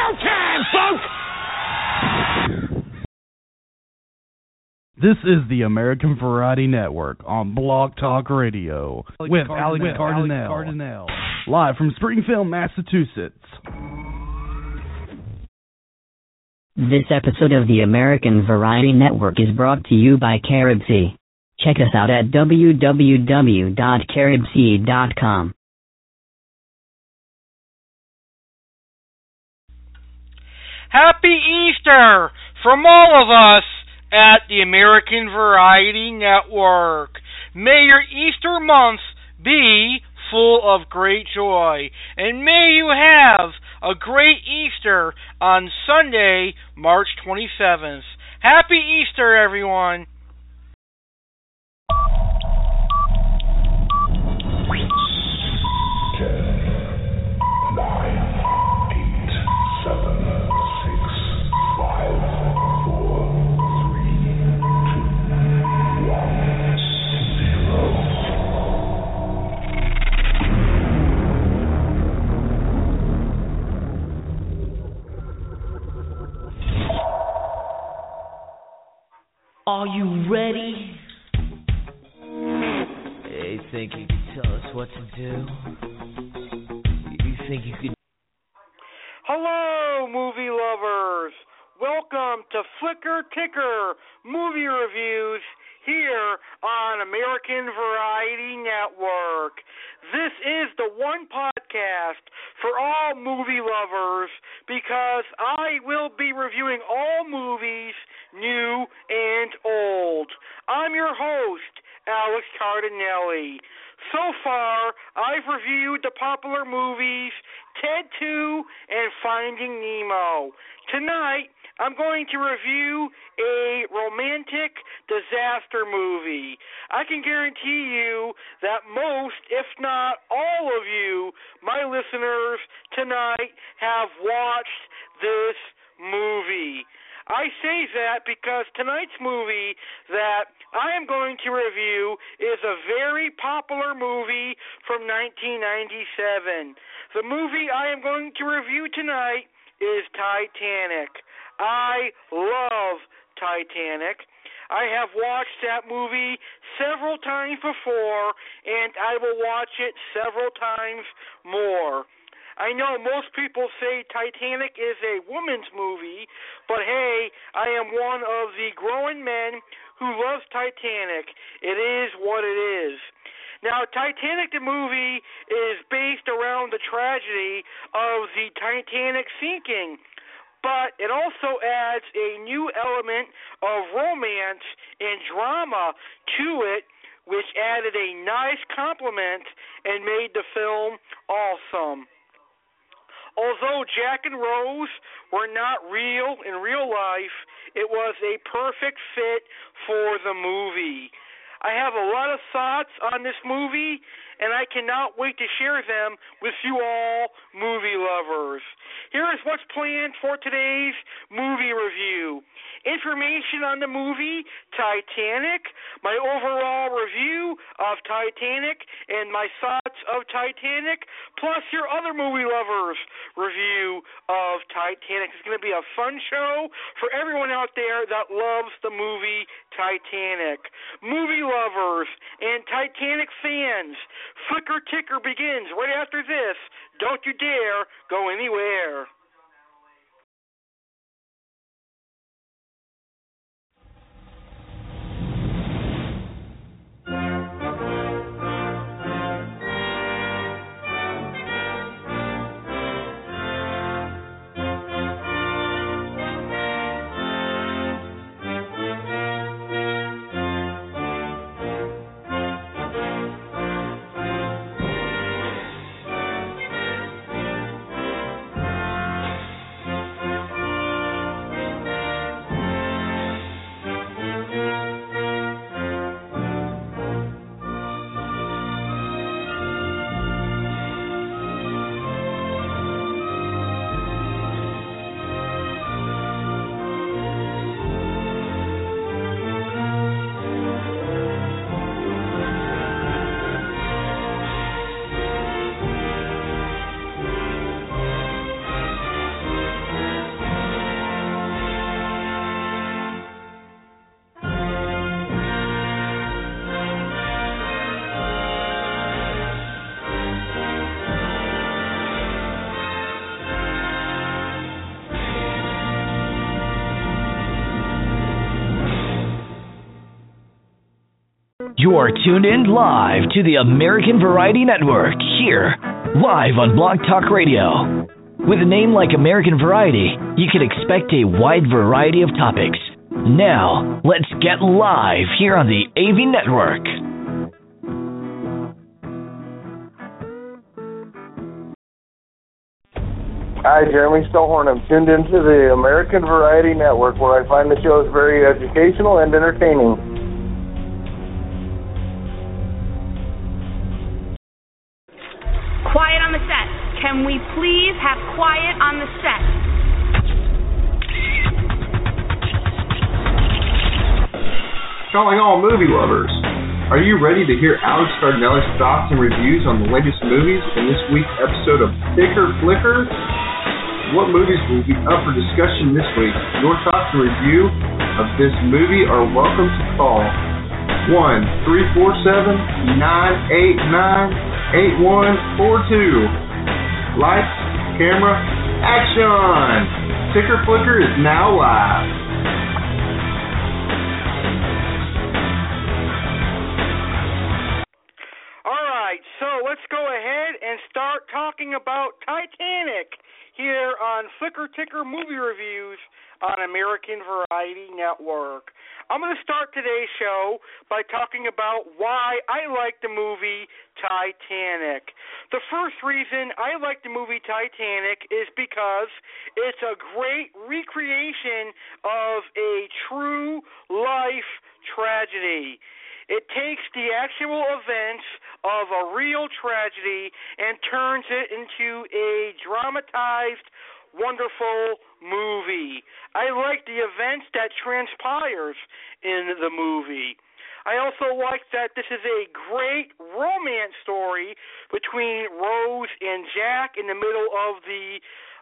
Showtime, folks! This is the American Variety Network on Blog Talk Radio with Alex Cardinale, live from Springfield, Massachusetts. This episode of the American Variety Network is brought to you by Caribsea. Check us out at www.caribsea.com. Happy Easter from all of us at the American Variety Network. May your Easter month be full of great joy, and may you have a great Easter on Sunday, March 27th. Happy Easter, everyone. Are you ready? Hey, think you can tell us what to do? You think you can... Hello, movie lovers. Welcome to Flicker Ticker Movie Reviews here on American Variety Network. This is the one podcast for all movie lovers because I will be reviewing all movies, new and old. I'm your host, Alex Cardinale. So far, I've reviewed the popular movies Ted 2 and Finding Nemo. Tonight, I'm going to review a romantic disaster movie. I can guarantee you that most, if not all of you, my listeners tonight have watched this movie. I say that because tonight's movie that I am going to review is a very popular movie from 1997. The movie I am going to review tonight is Titanic. I love Titanic. I have watched that movie several times before, and I will watch it several times more. I know most people say Titanic is a woman's movie, but hey, I am one of the growing men who loves Titanic. It is what it is. Now, Titanic the movie is based around the tragedy of the Titanic sinking, but it also adds a new element of romance and drama to it, which added a nice compliment and made the film awesome. Although Jack and Rose were not real in real life, it was a perfect fit for the movie. I have a lot of thoughts on this movie, and I cannot wait to share them with you all movie lovers. Here is what's planned for today's movie review. Information on the movie Titanic, my overall review of Titanic, and my thoughts of Titanic, plus your other movie lovers' review of Titanic. It's going to be a fun show for everyone out there that loves the movie Titanic. Movie lovers and Titanic fans, Flicker Ticker begins right after this. Don't you dare go anywhere. You are tuned in live to the American Variety Network, here, live on Blog Talk Radio. With a name like American Variety, you can expect a wide variety of topics. Now, let's get live here on the AV Network. Hi, Jeremy Stillhorn. I'm tuned into the American Variety Network, where I find the shows very educational and entertaining. Quiet on the set. Can we please have quiet on the set? Calling all movie lovers. Are you ready to hear Alex Cardinelli's thoughts and reviews on the latest movies in this week's episode of Thicker Flicker? What movies will be up for discussion this week? Your thoughts and review of this movie are welcome to call 1-347-989-8142. Lights, camera, action! Thicker Flicker is now live. Alright, so let's go ahead and start talking about Titanic here on Flicker Ticker Movie Reviews on American Variety Network. I'm going to start today's show by talking about why I like the movie Titanic. The first reason I like the movie Titanic is because it's a great recreation of a true life tragedy. It takes the actual events of a real tragedy and turns it into a dramatized, wonderful movie. I like the events that transpires in the movie. I also like that this is a great romance story between Rose and Jack in the middle of the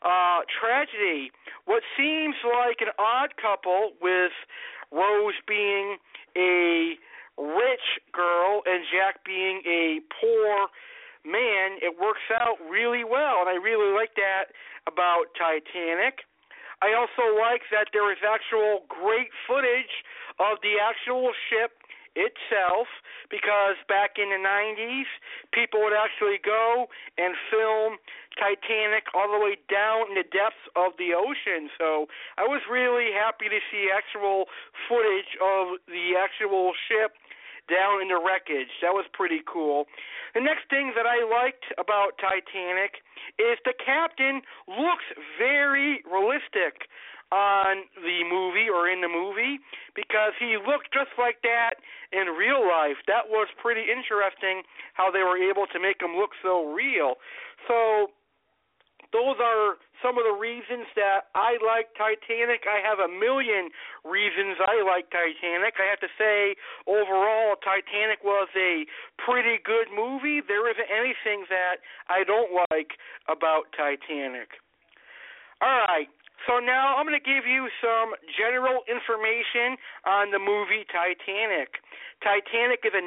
tragedy. What seems like an odd couple, with Rose being a rich girl and Jack being a poor man, it works out really well, and I really like that about Titanic. I also like that there is actual great footage of the actual ship itself, because back in the 90s, people would actually go and film Titanic all the way down in the depths of the ocean. So I was really happy to see actual footage of the actual ship down in the wreckage. That was pretty cool. The next thing that I liked about Titanic is the captain looks very realistic on the movie, or in the movie, because he looked just like that in real life. That was pretty interesting how they were able to make him look so real. So those are some of the reasons that I like Titanic. I have a million reasons I like Titanic. I have to say, overall, Titanic was a pretty good movie. There isn't anything that I don't like about Titanic. All right. So now I'm going to give you some general information on the movie Titanic. Titanic is a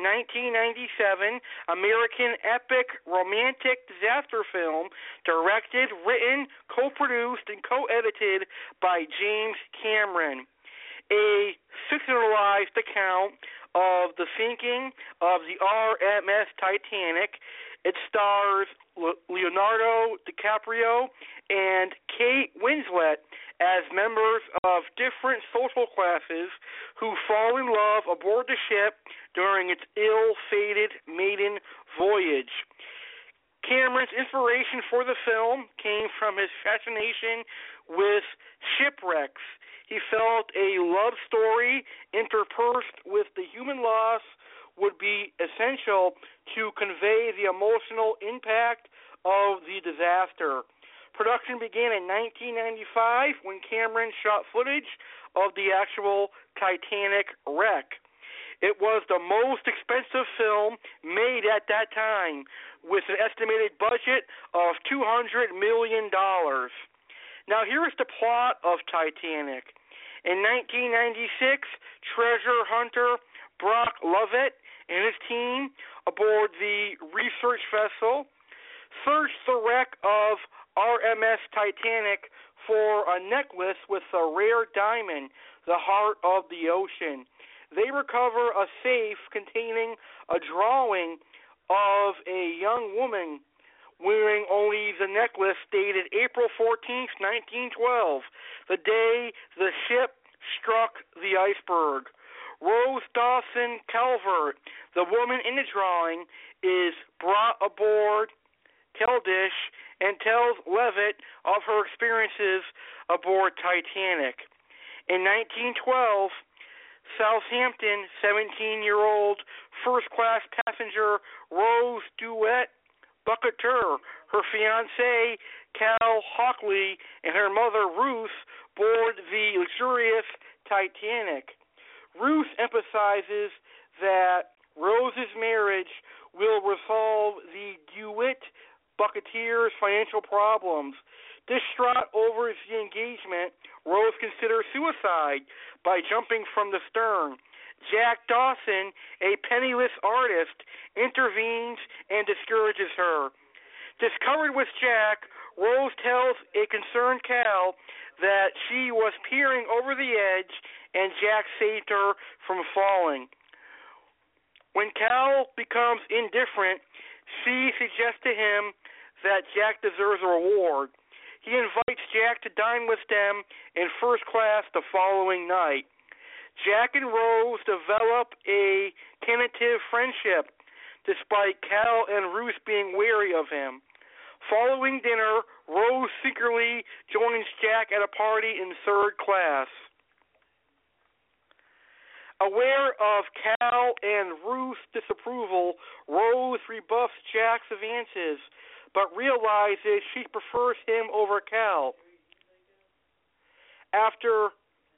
1997 American epic romantic disaster film directed, written, co-produced, and co-edited by James Cameron. A fictionalized account of the sinking of the RMS Titanic. It stars Leonardo DiCaprio and Kate Winslet as members of different social classes who fall in love aboard the ship during its ill-fated maiden voyage. Cameron's inspiration for the film came from his fascination with shipwrecks. He felt a love story interspersed with the human loss would be essential to convey the emotional impact of the disaster. Production began in 1995 when Cameron shot footage of the actual Titanic wreck. It was the most expensive film made at that time, with an estimated budget of $200 million. Now here's the plot of Titanic. In 1996, treasure hunter Brock Lovett and his team aboard the research vessel searched the wreck of RMS Titanic for a necklace with a rare diamond, the heart of the ocean. they recover a safe containing a drawing of a young woman wearing only the necklace dated April 14th, 1912, the day the ship struck the iceberg. Rose Dawson Calvert, the woman in the drawing, is brought aboard Keldysh and tells Leavitt of her experiences aboard Titanic. In 1912, Southampton 17-year-old first-class passenger Rose DeWitt Bucketer, her fiancé Cal Hockley, and her mother Ruth board the luxurious Titanic. Ruth emphasizes that Rose's marriage will resolve the DeWitt Bucketeers' financial problems. Distraught over the engagement, Rose considers suicide by jumping from the stern. Jack Dawson, a penniless artist, intervenes and discourages her. Discovered with Jack, Rose tells a concerned Cal that she was peering over the edge and Jack saved her from falling. When Cal becomes indifferent, she suggests to him that Jack deserves a reward. He invites Jack to dine with them in first class the following night. Jack and Rose develop a tentative friendship, despite Cal and Ruth being wary of him. Following dinner, Rose secretly joins Jack at a party in third class. Aware of Cal and Ruth's disapproval, Rose rebuffs Jack's advances, but realizes she prefers him over Cal. After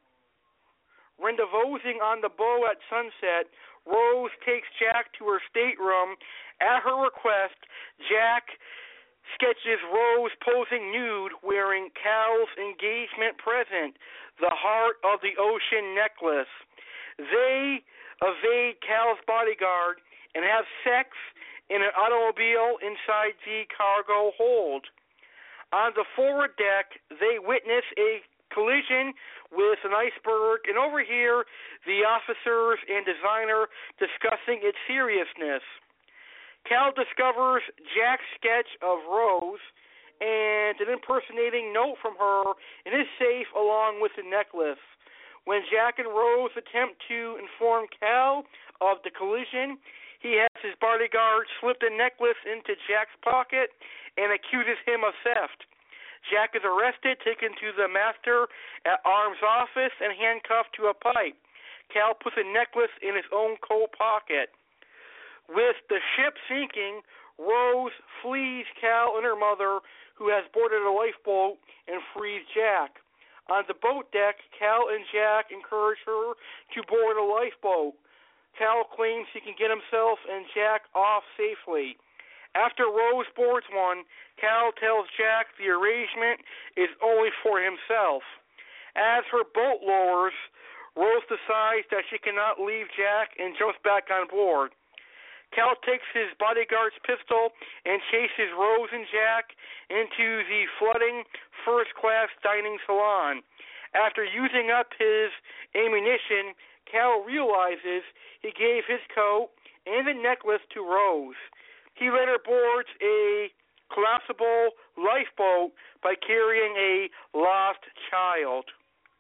rendezvousing on the bow at sunset, Rose takes Jack to her stateroom. At her request, Jack sketches Rose posing nude wearing Cal's engagement present, the Heart of the Ocean necklace. They evade Cal's bodyguard and have sex in an automobile inside the cargo hold. On the forward deck, they witness a collision with an iceberg and overhear the officers and designer discussing its seriousness. Cal discovers Jack's sketch of Rose and an impersonating note from her in his safe along with the necklace. When Jack and Rose attempt to inform Cal of the collision, he has his bodyguard slip the necklace into Jack's pocket and accuses him of theft. Jack is arrested, taken to the master at arms office, and handcuffed to a pipe. Cal puts a necklace in his own coat pocket. With the ship sinking, Rose flees Cal and her mother, who has boarded a lifeboat, and frees Jack. On the boat deck, Cal and Jack encourage her to board a lifeboat. Cal claims he can get himself and Jack off safely. After Rose boards one, Cal tells Jack the arrangement is only for himself. As her boat lowers, Rose decides that she cannot leave Jack and jumps back on board. Cal takes his bodyguard's pistol and chases Rose and Jack into the flooding first-class dining salon. After using up his ammunition, Cal realizes he gave his coat and the necklace to Rose. He later boards a collapsible lifeboat by carrying a lost child.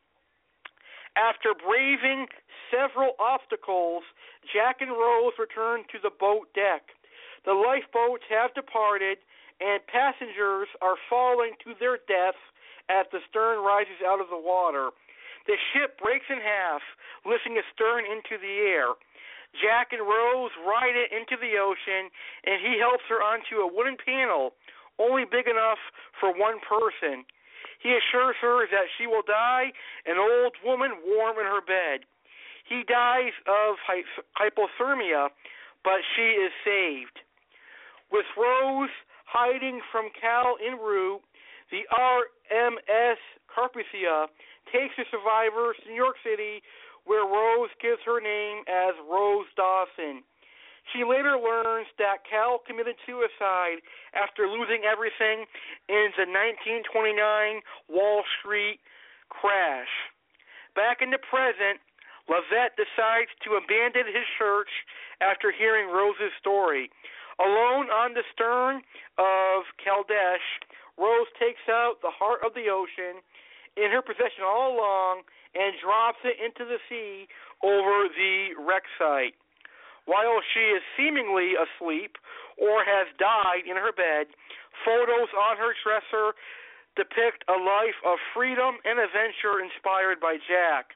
After braving several obstacles, Jack and Rose return to the boat deck. The lifeboats have departed, and passengers are falling to their deaths as the stern rises out of the water. The ship breaks in half, lifting the stern into the air. Jack and Rose ride it into the ocean, and he helps her onto a wooden panel, only big enough for one person. He assures her that she will die an old woman warm in her bed. He dies of hypothermia, but she is saved. With Rose hiding from Cal en route, the RMS Carpathia takes the survivors to New York City, where Rose gives her name as Rose Dawson. She later learns that Cal committed suicide after losing everything in the 1929 Wall Street crash. Back in the present, Lavette decides to abandon his search after hearing Rose's story. Alone on the stern of Caldesh, Rose takes out the heart of the ocean, in her possession all along, and drops it into the sea over the wreck site. While she is seemingly asleep or has died in her bed, photos on her dresser depict a life of freedom and adventure inspired by Jack.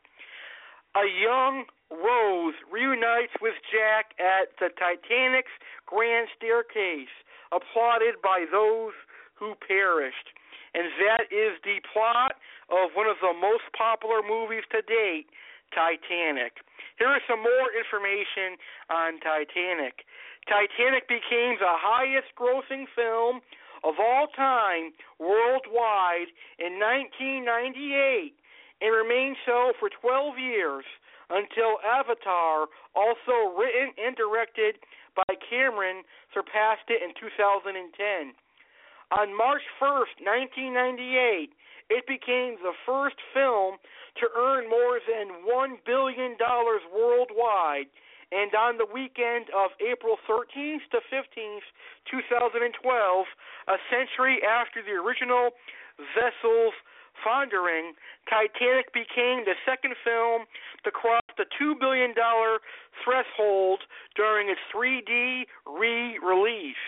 A young Rose reunites with Jack at the Titanic's grand staircase, applauded by those who perished. And that is the plot of one of the most popular movies to date, Titanic. Here is some more information on Titanic. Titanic became the highest grossing film of all time worldwide in 1998 and remained so for 12 years until Avatar, also written and directed by Cameron, surpassed it in 2010. On March 1st, 1998, it became the first film to earn more than $1 billion worldwide, and on the weekend of April 13th to 15th, 2012, a century after the original vessel's foundering, Titanic became the second film to cross the $2 billion threshold during its 3D re-release.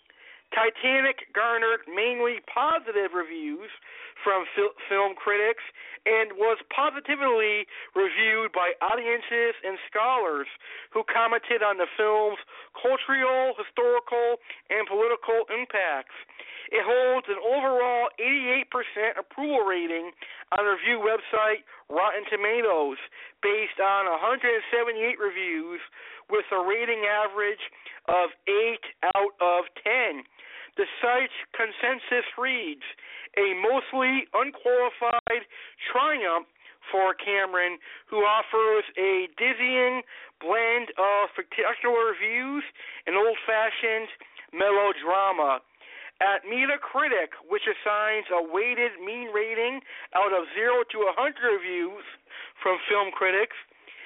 Titanic garnered mainly positive reviews from film critics and was positively reviewed by audiences and scholars who commented on the film's cultural, historical, and political impacts. It holds an overall 88% approval rating on the review website Rotten Tomatoes, based on 178 reviews, with a rating average of 8 out of 10. The site's consensus reads, a mostly unqualified triumph for Cameron, who offers a dizzying blend of spectacular reviews and old-fashioned melodrama. At Metacritic, which assigns a weighted mean rating out of 0 to 100 reviews from film critics,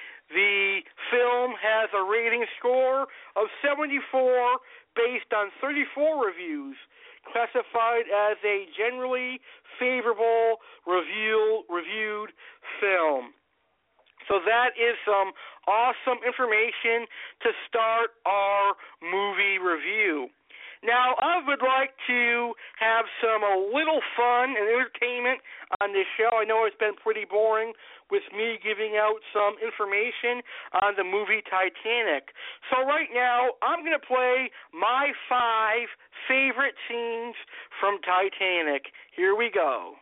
the film has a rating score of 74 based on 34 reviews, classified as a generally favorable reviewed film. So that is some awesome information to start our movie review. Now, I would like to have a little fun and entertainment on this show. I know it's been pretty boring with me giving out some information on the movie Titanic. So right now, I'm going to play my 5 favorite scenes from Titanic. Here we go.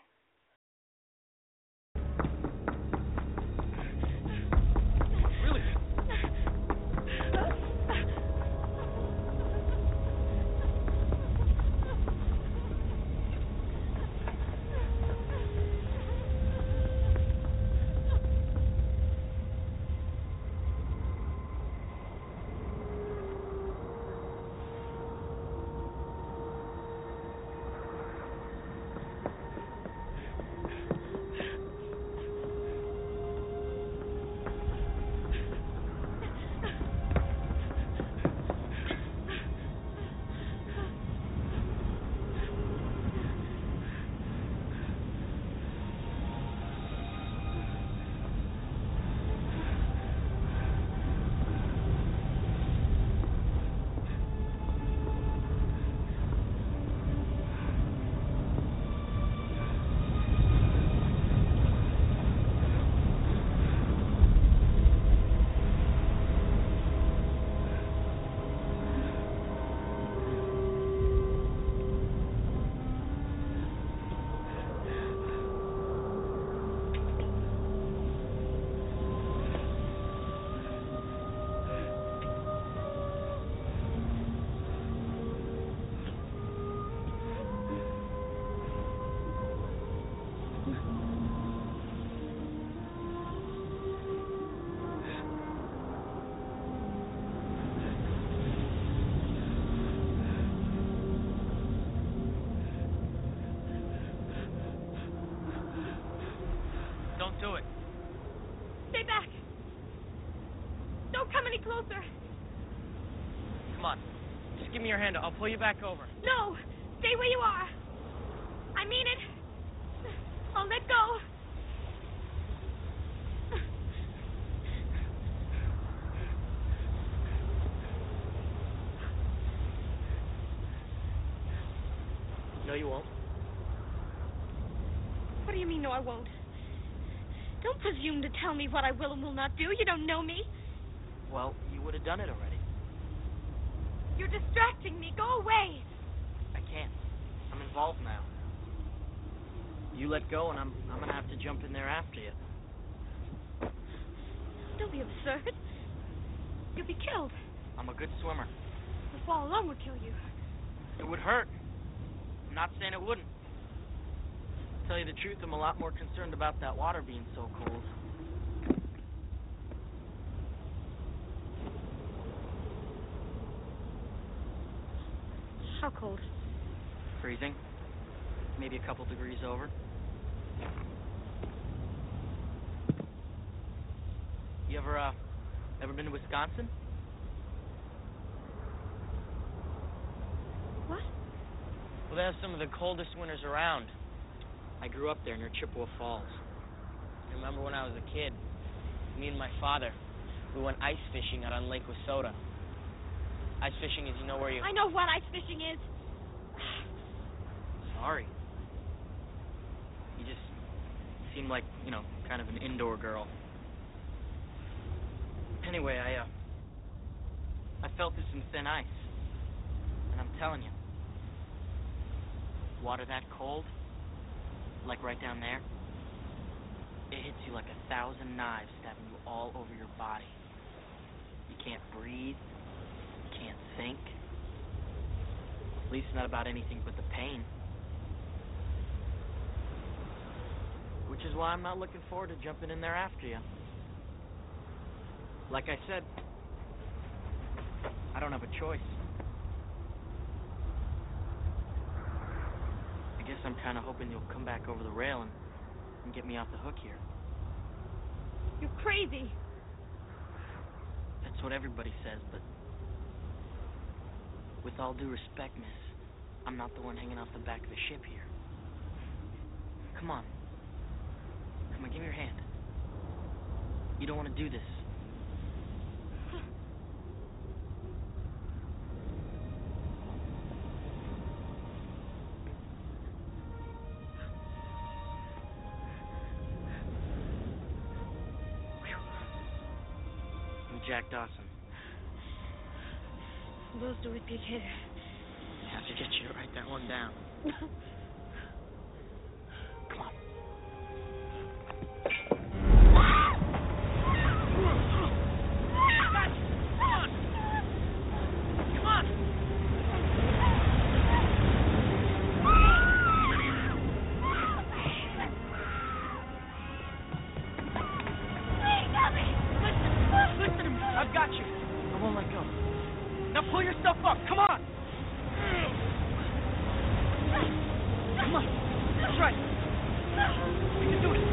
Don't do it. Stay back. Don't come any closer. Come on. Just give me your hand. I'll pull you back over. No. Stay where you are. I mean it. I'll let go. No, you won't. What do you mean, no, I won't? Don't presume to tell me what I will and will not do. You don't know me. Well, you would have done it already. You're distracting me. Go away. I can't. I'm involved now. You let go, and I'm going to have to jump in there after you. Don't be absurd. You'll be killed. I'm a good swimmer. To fall alone would kill you. It would hurt. I'm not saying it wouldn't. To tell you the truth, I'm a lot more concerned about that water being so cold. How cold? Freezing. Maybe a couple degrees over. You ever been to Wisconsin? What? Well, they have some of the coldest winters around. I grew up there near Chippewa Falls. I remember when I was a kid, me and my father, we went ice fishing out on Lake Wissota. Ice fishing is, you know where you... I know what ice fishing is. Sorry. You just seem like, kind of an indoor girl. Anyway, I felt this in thin ice. And I'm telling you, water that cold, like right down there, it hits you like 1,000 knives stabbing you all over your body. You can't breathe. You can't think. At least not about anything but the pain. Which is why I'm not looking forward to jumping in there after you. Like I said, I don't have a choice. I guess I'm kind of hoping you'll come back over the rail and get me off the hook here. You're crazy. That's what everybody says, but with all due respect, miss, I'm not the one hanging off the back of the ship here. Come on. Come on, give me your hand. You don't want to do this. I'm Jack Dawson. Those do it, big hitter. I have to get you to write that one down. Come on. I've got you. I won't let go. Now pull yourself up. Come on. Come on. That's right. You can do it.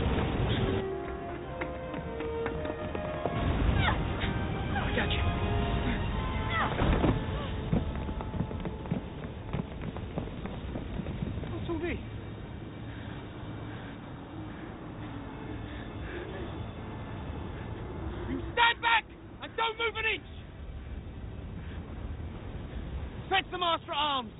I got you. What's with me? You stand back and don't move an inch. Set the master arms.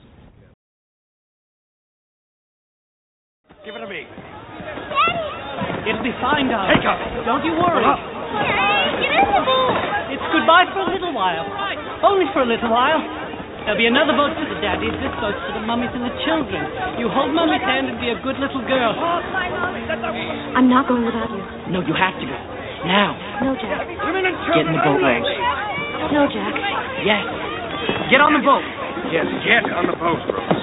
Give it to me. Daddy! It'll be fine, darling. Take her. Don't you worry. Get in the boat! It's goodbye for a little while. Only for a little while. There'll be another boat for the daddies. This boat's for the mummies and the children. You hold Mummy's hand and be a good little girl. I'm not going without you. No, you have to go. Now. No, Jack. Get in the boat, Rose. No, Jack. Yes. Get on the boat. Yes, get on the boat, Rose.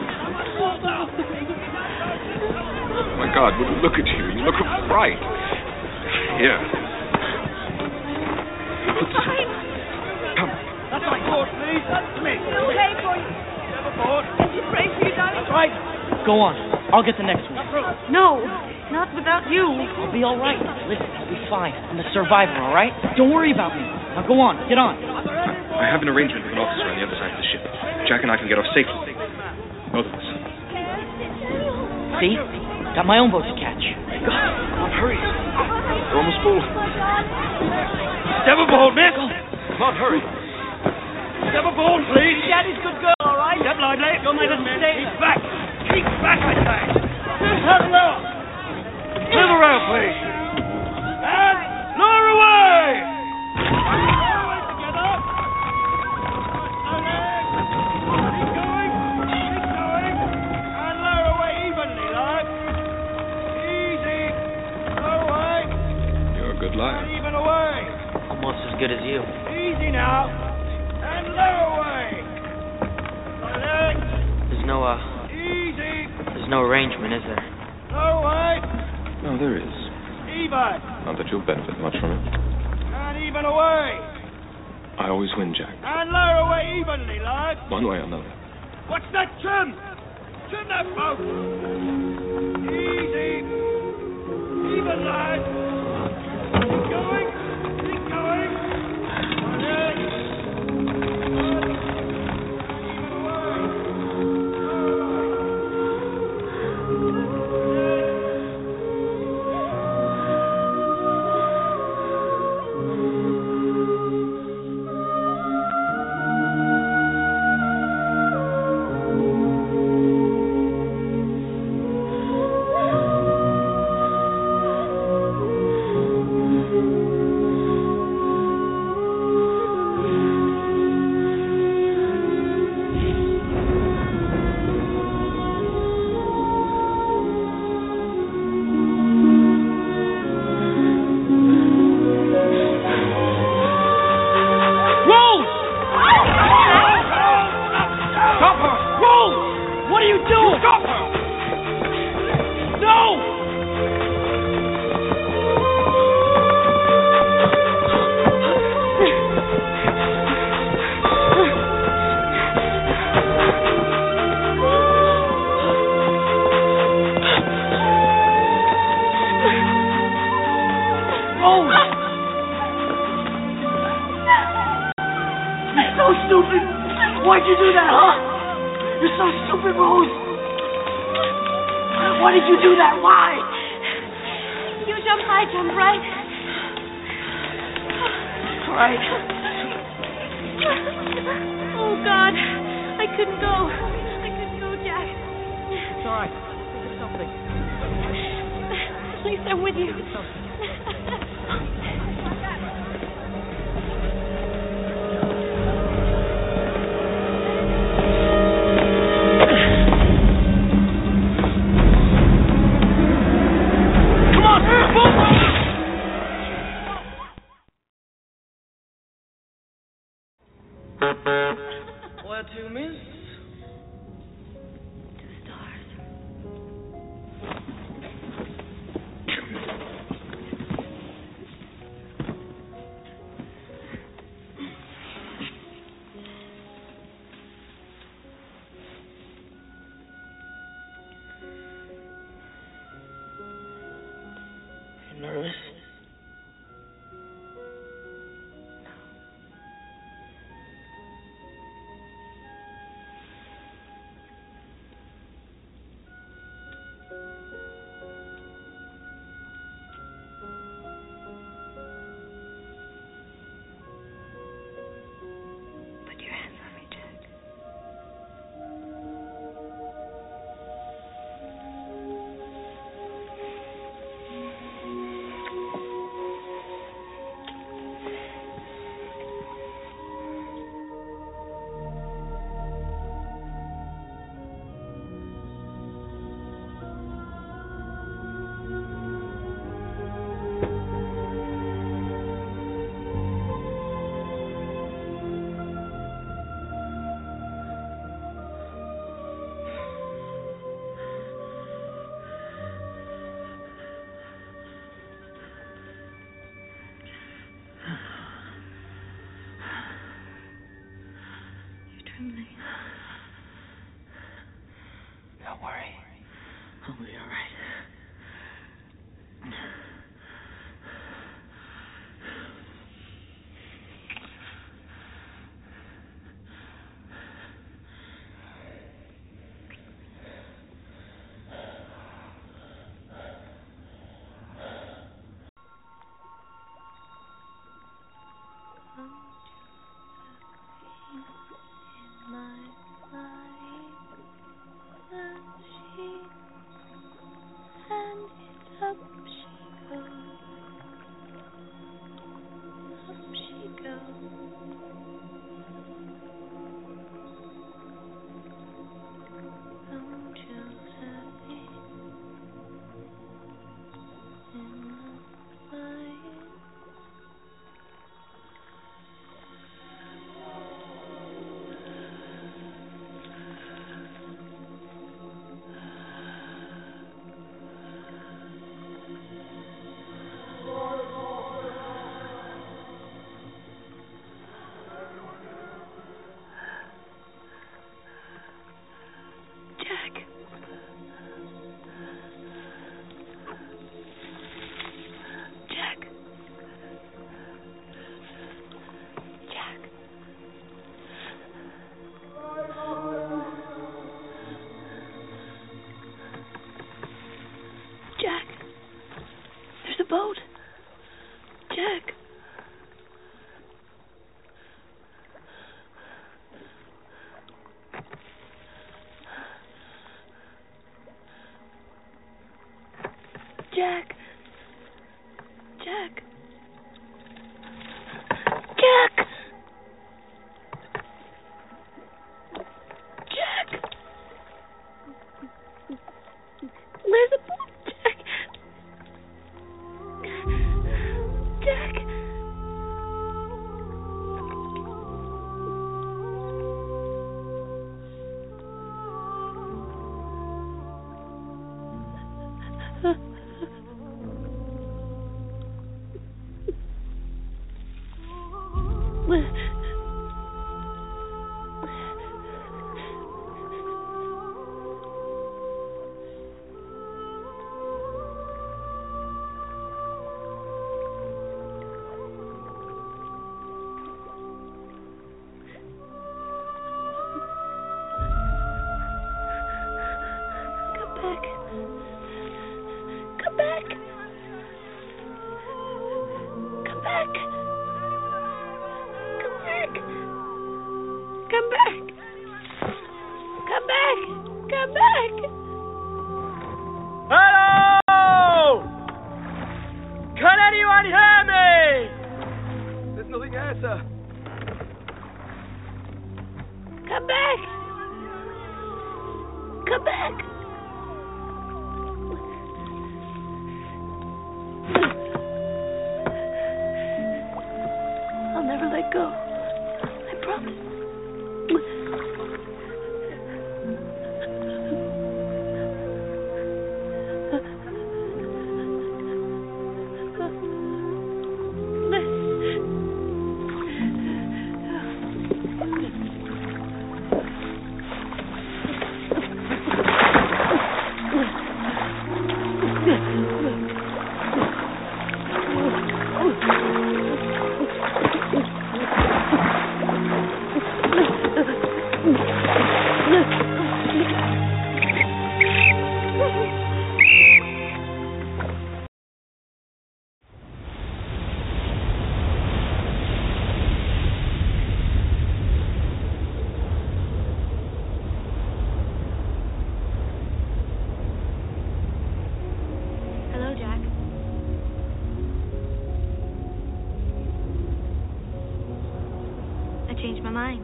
Oh, my God, look at you. You look bright. Here. Come. That's my board, please. That's me. We'll pay for you. Have a board. Did you pray for you, darling? Right. Go on. I'll get the next one. No, not without you. I'll be all right. Listen, I'll be fine. I'm a survivor, all right? Don't worry about me. Now go on, get on. I have an arrangement with an officer on the other side of the ship. Jack and I can get off safely. Both of us. See? Got my own boat to catch. Come on, hurry. We're almost full. Step aboard, miss. Come on, hurry. Step aboard, please. Daddy's good girl, all right? Step lively. Go, my little stay. Keep back. Keep back, I say. Turn around. Turn around, please. And lower away. Together. Keep going. Keep going. And lower away evenly, lad. Easy. Lower away. You're a good liar. And even away. Almost as good as you. Easy now. And lower away. Like that. There's no arrangement, is there? Lower away. No, there is. Even. Not that you'll benefit much from it. And even away. I always win, Jack. And lower away evenly, lad. One way or another. What's that, Trim? Trim that boat. Easy. Even, lad. Keep going. Keep going. Like that. Why'd you do that, huh? You're so stupid, Rose. Why did you do that? Why? You jumped, I jumped, right? Right. Oh, God. I couldn't go. I couldn't go, Jack. It's all right. Think of something. At least I'm with you. Where to, miss? To the stars. You nervous? Put your hands on me, Jack. You're trembling. Don't worry. I'll be all right. Boat. Jack. Jack. Jack. Jack. Jack. Where's the boat, Jack? Jack! Hello! Can anyone hear me? There's nothing here, sir. Come back! Come back! I'll never let go. I promise. Changed my mind.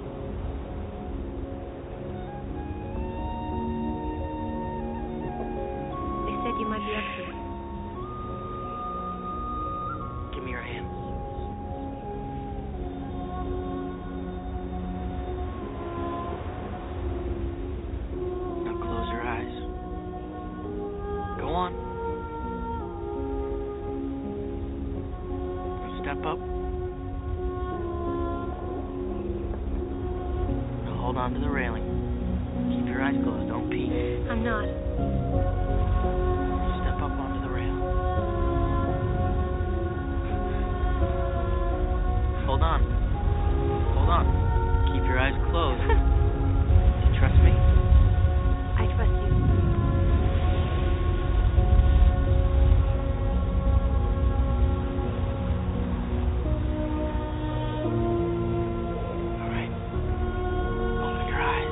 They said you might be up here. Give me your hand. Now close your eyes. Go on. Now step up. Hold on to the railing. Keep your eyes closed. Don't peek. I'm not. Step up onto the rail. Hold on. Hold on. Keep your eyes closed. Do you trust me? I trust you. All right. Open your eyes.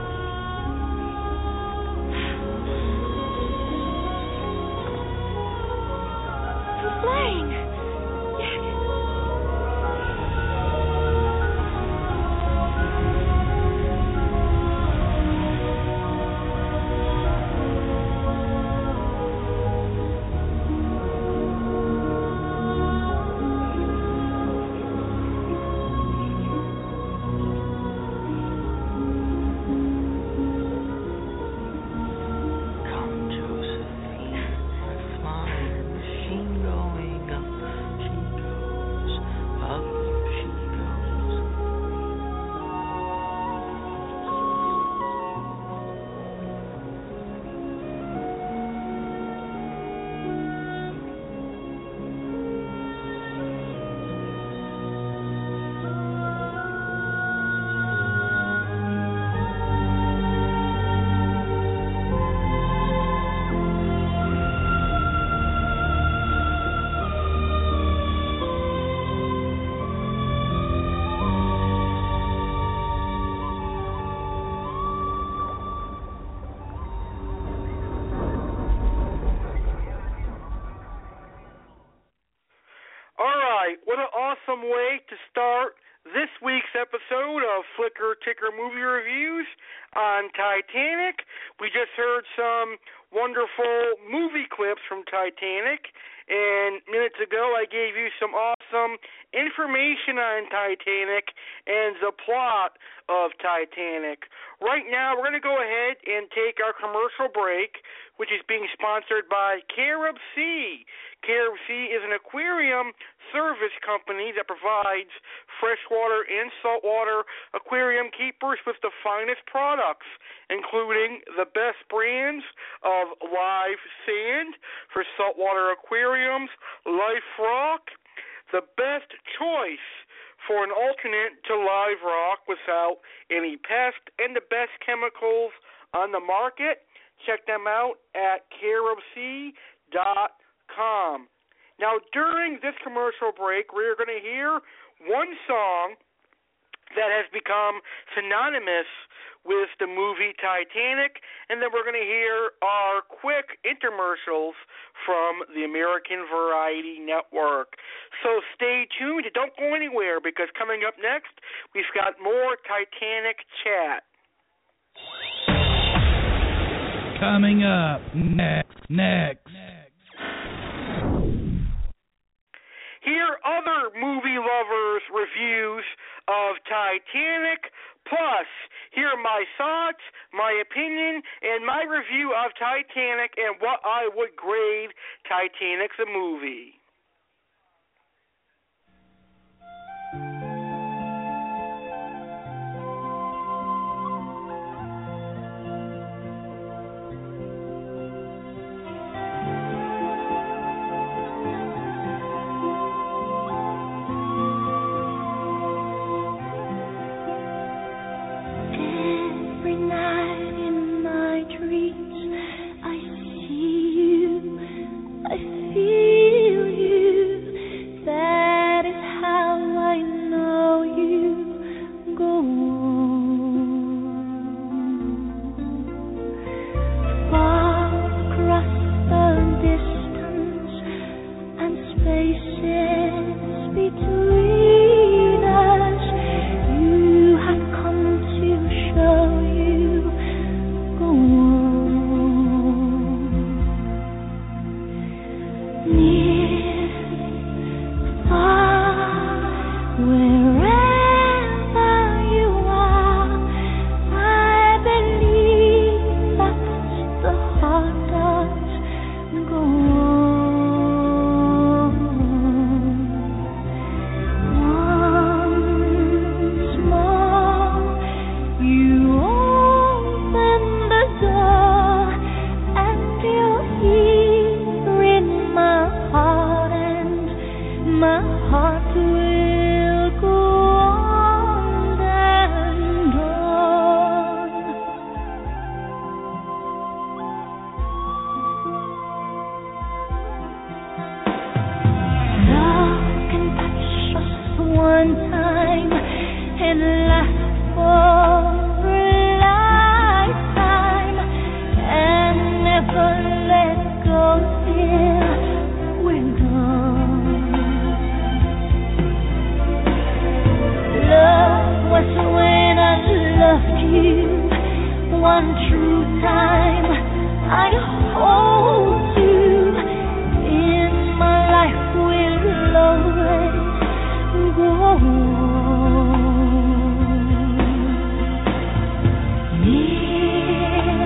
I'm flying. Yes. Come, Josephine, my flying machine going up. She goes, up she goes. All right, what an awesome way to start this week's episode of Flicker Ticker Movie Reviews on Titanic. We just heard some wonderful movie clips from Titanic, and minutes ago I gave you some awesome information on Titanic and the plot of Titanic. Right now we're going to go ahead and take our commercial break, which is being sponsored by Carib Sea. Carib Sea is an aquarium service company that provides freshwater and saltwater aquarium keepers with the finest products, including the best brands of live sand for saltwater aquariums, Life Rock, the best choice for an alternate to live rock without any pest, and the best chemicals on the market. Check them out at caribsea.com. Now, during this commercial break, we're going to hear one song that has become synonymous with the movie Titanic, and then we're going to hear our quick intermercials from the American Variety Network. So stay tuned. Don't go anywhere, because coming up next, we've got more Titanic chat. Coming up next. Hear other movie lovers' reviews of Titanic, plus hear my thoughts, my opinion, and my review of Titanic and what I would grade Titanic the movie. Every night in my dreams, I see you, I feel will last for a lifetime and never let go till we're gone. Love was when I loved you one true time. I hold you in my life will always go on. Near,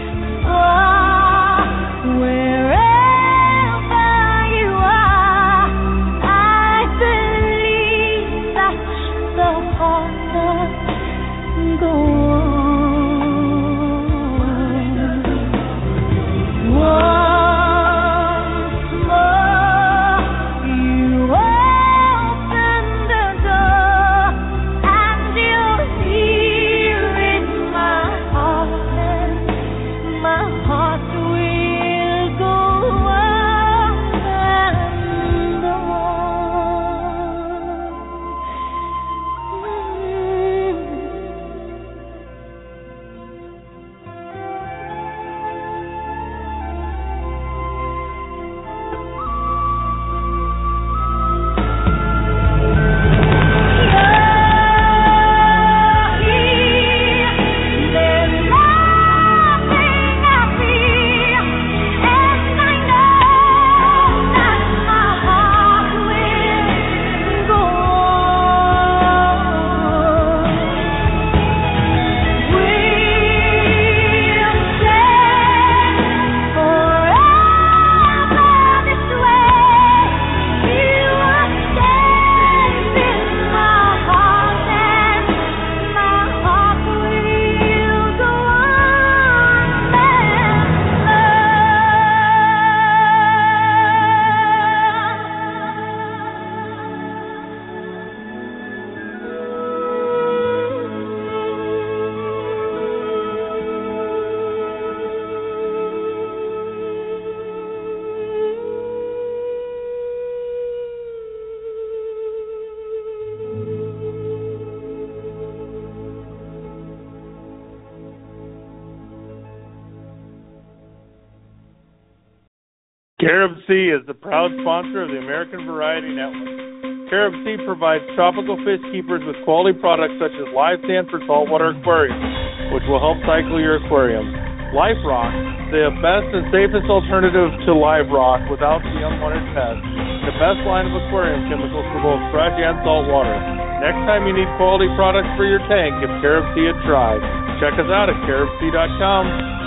far, wherever you are, I believe that's the heart that goes on. Once more, you open the door, and you'll hear in my heart, and my heart will go on and Carib Sea is the proud sponsor of the American Variety Network. Carib Sea provides tropical fish keepers with quality products such as live sand for saltwater aquariums, which will help cycle your aquarium. Life Rock, the best and safest alternative to live rock without the unwanted pests. The best line of aquarium chemicals for both fresh and salt water. Next time you need quality products for your tank, give Carib Sea a try. Check us out at caribsea.com.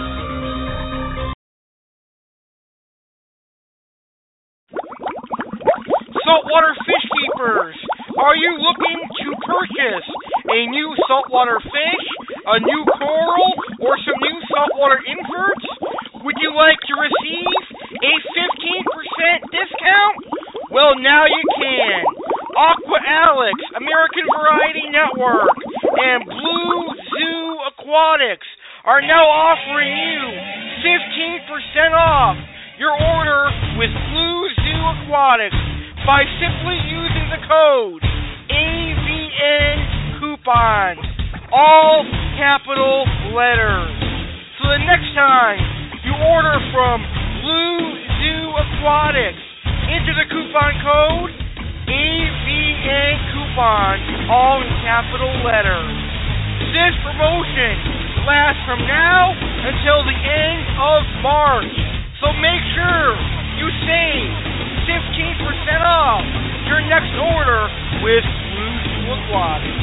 Saltwater fish keepers, are you looking to purchase a new saltwater fish, a new coral, or some new saltwater inverts? Would you like to receive a 15% discount? Well, now you can. Aqua Alex, American Variety Network, and Blue Zoo Aquatics are now offering you 15% off your order with Blue Zoo Aquatics by simply using the code AVN coupon, all capital letters. So the next time you order from Blue Zoo Aquatics, enter the coupon code AVN coupon, all in capital letters. This promotion lasts from now until the end of March, so make sure you save 15% off your next order with Blue Zoo Aquatics.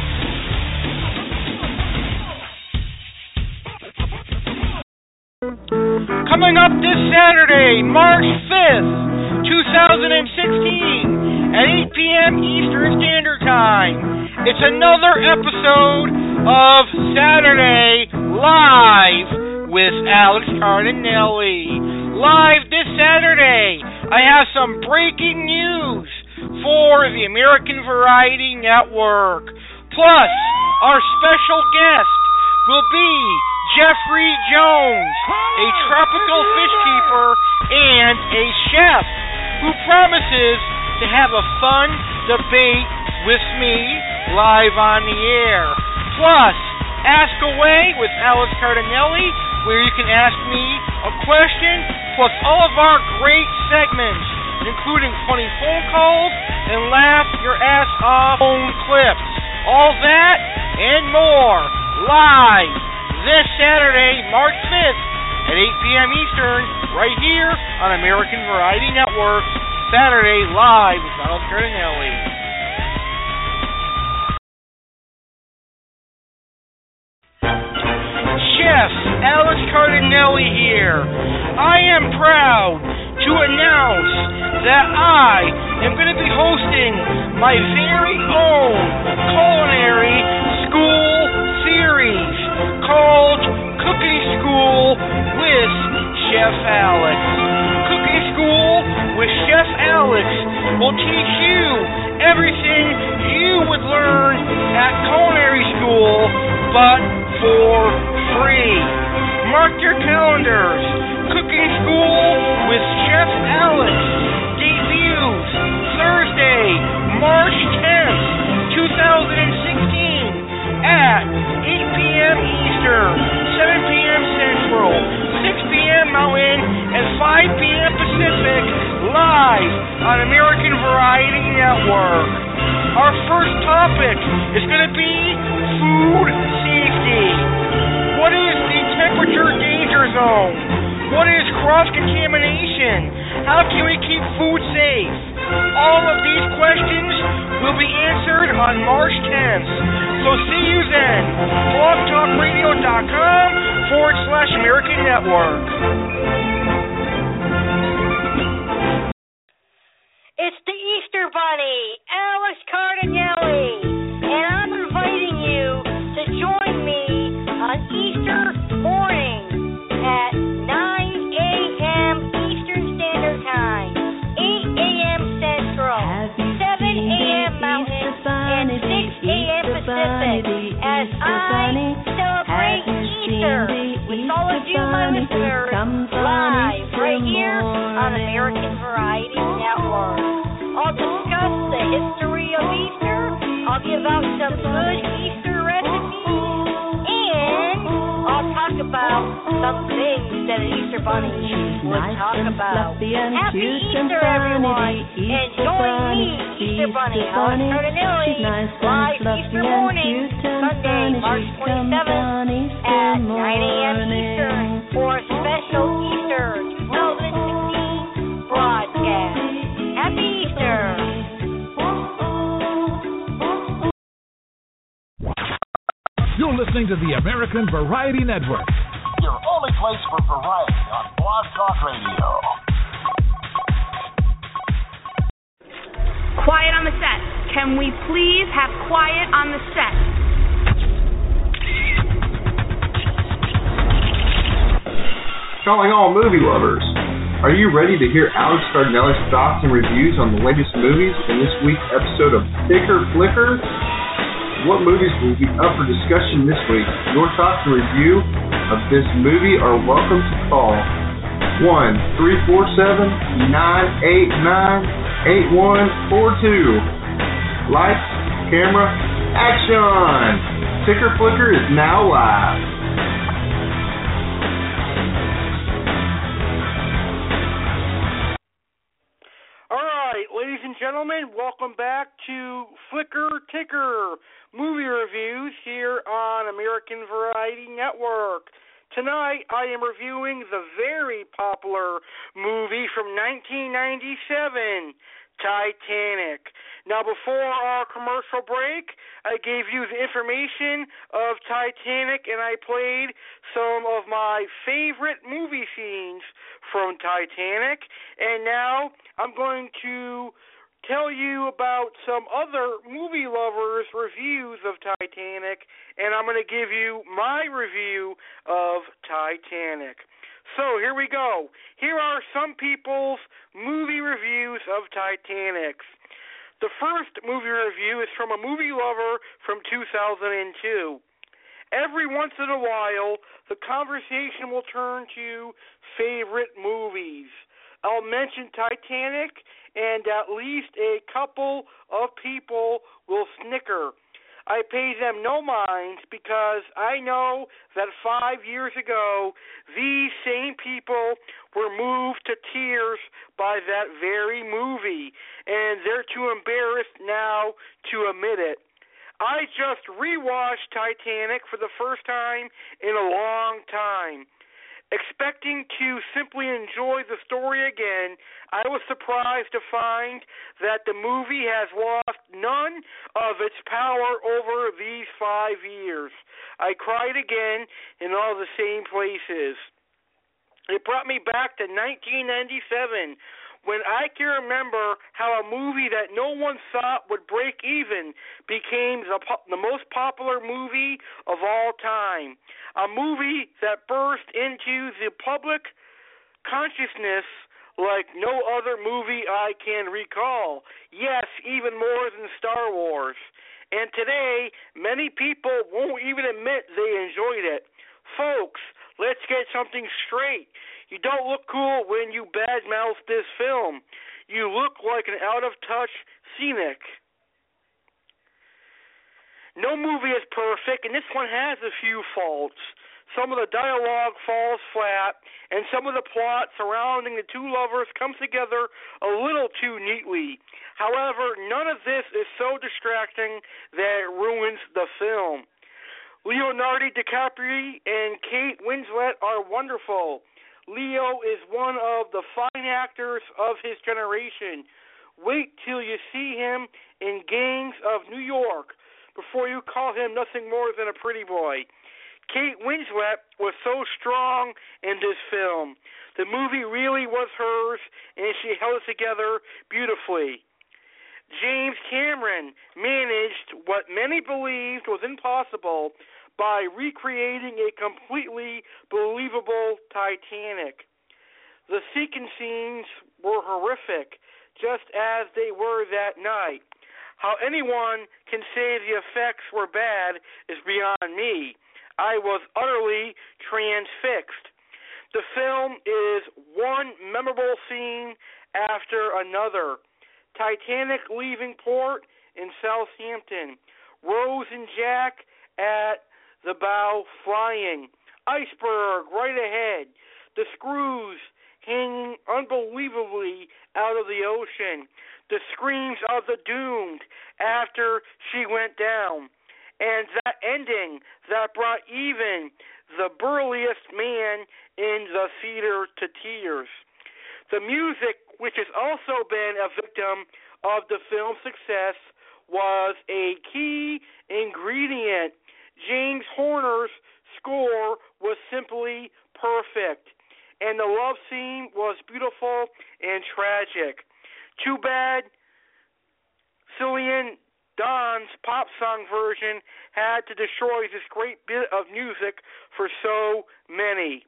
Coming up this Saturday, March 5th, 2016, at 8 p.m. Eastern Standard Time, it's another episode of Saturday Live with Alex Cardinelli. Live this Saturday, I have some breaking news for the American Variety Network. Plus, our special guest will be Jeffrey Jones, a tropical fish keeper and a chef who promises to have a fun debate with me live on the air. Plus, Ask Away with Alex Cardinelli, where you can ask me a question, plus all of our great segments, including funny phone calls and laugh your ass off phone clips. All that and more live this Saturday, March 5th at 8 p.m. Eastern, right here on American Variety Network. Saturday live with Alex Cardinelli. Chef Alex Cardinelli here. I am proud to announce that I am going to be hosting my very own culinary school series called Cooking School with Chef Alex. Cooking School with Chef Alex will teach you everything you would learn at culinary school, but for free. Mark your calendars. Cooking School with Chef Alex debuts Thursday, March 10th, 2016 at 8 p.m. Eastern, 7 p.m. Central, 6 p.m. Mountain, and 5 p.m. Pacific, live on American Variety Network. Our first topic is going to be food safety. What is the temperature danger zone? What is cross-contamination? How can we keep food safe? All of these questions will be answered on March 10th. So see you then. blogtalkradio.com/American Network. It's the Easter Bunny, Alex Cardinelli, and I'm inviting you to join me on Easter morning at 9 a.m. Eastern Standard Time, 8 a.m. Central, 7 a.m. Mountain, and 6 a.m. Pacific, as I celebrate Easter with all of you, my listeners, live right here on American Variety Network. I'll discuss the history of Easter, I'll give out some good Easter recipes, and I'll talk about some things that an Easter Bunny would talk about. Happy Easter, everyone, and join me, Easter Bunny, Alex Cardinelli, live Easter morning, Sunday, March 27th at 9 a.m. Eastern for a special Easter 2016 broadcast. Happy Easter! You're listening to the American Variety Network, your only place for variety on Blog Talk Radio. Quiet on the set. Can we please have quiet on the set? Calling all movie lovers. Are you ready to hear Alex Cardinelli's thoughts and reviews on the latest movies in this week's episode of Picker Flicker? What movies will be up for discussion this week? Your thoughts and review of this movie are welcome to call 1-347-989-8142. Lights, camera, action! Picker Flicker is now live. Ladies and gentlemen, welcome back to Flicker Ticker Movie Reviews here on American Variety Network. Tonight, I am reviewing the very popular movie from 1997, Titanic. Now, before our commercial break, I gave you the information of Titanic, and I played some of my favorite movie scenes from Titanic, and now I'm going to tell you about some other movie lovers' reviews of Titanic, and I'm going to give you my review of Titanic. So here we go. Here are some people's movie reviews of Titanic. The first movie review is from a movie lover from 2002. Every once in a while, the conversation will turn to favorite movies. I'll mention Titanic, and at least a couple of people will snicker. I pay them no mind because I know that 5 years ago, these same people were moved to tears by that very movie, and they're too embarrassed now to admit it. I just rewatched Titanic for the first time in a long time. Expecting to simply enjoy the story again, I was surprised to find that the movie has lost none of its power over these 5 years. I cried again in all the same places. It brought me back to 1997, when I can remember how a movie that no one thought would break even became the most popular movie of all time. A movie that burst into the public consciousness like no other movie I can recall. Yes, even more than Star Wars. And today, many people won't even admit they enjoyed it. Folks, let's get something straight. You don't look cool when you badmouth this film. You look like an out-of-touch cynic. No movie is perfect, and this one has a few faults. Some of the dialogue falls flat, and some of the plot surrounding the two lovers comes together a little too neatly. However, none of this is so distracting that it ruins the film. Leonardo DiCaprio and Kate Winslet are wonderful. Leo is one of the fine actors of his generation. Wait till you see him in Gangs of New York before you call him nothing more than a pretty boy. Kate Winslet was so strong in this film. The movie really was hers, and she held it together beautifully. James Cameron managed what many believed was impossible by recreating a completely believable Titanic. The sinking scenes were horrific, just as they were that night. How anyone can say the effects were bad is beyond me. I was utterly transfixed. The film is one memorable scene after another. Titanic leaving port in Southampton. Rose and Jack at the bow flying. Iceberg right ahead. The screws hanging unbelievably out of the ocean. The screams of the doomed after she went down. And that ending that brought even the burliest man in the theater to tears. The music, which has also been a victim of the film's success, was a key ingredient. James Horner's score was simply perfect, and the love scene was beautiful and tragic. Too bad Celine Dion's pop song version had to destroy this great bit of music for so many.